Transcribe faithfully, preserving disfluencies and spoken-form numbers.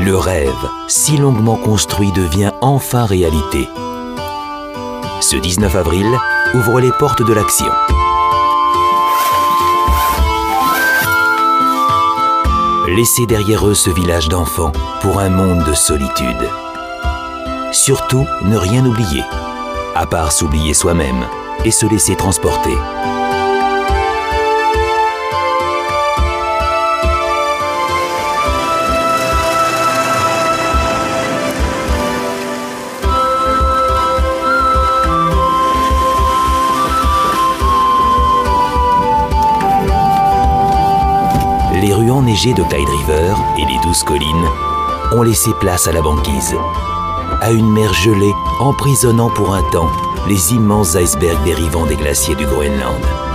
Le rêve, si longuement construit, devient enfin réalité. Ce dix-neuf avril ouvre les portes de l'action. Laissez derrière eux ce village d'enfants pour un monde de solitude. Surtout, ne rien oublier, à part s'oublier soi-même et se laisser transporter. Les rues enneigées de Clyde River et les douces collines ont laissé place à la banquise, à une mer gelée emprisonnant pour un temps les immenses icebergs dérivant des glaciers du Groenland.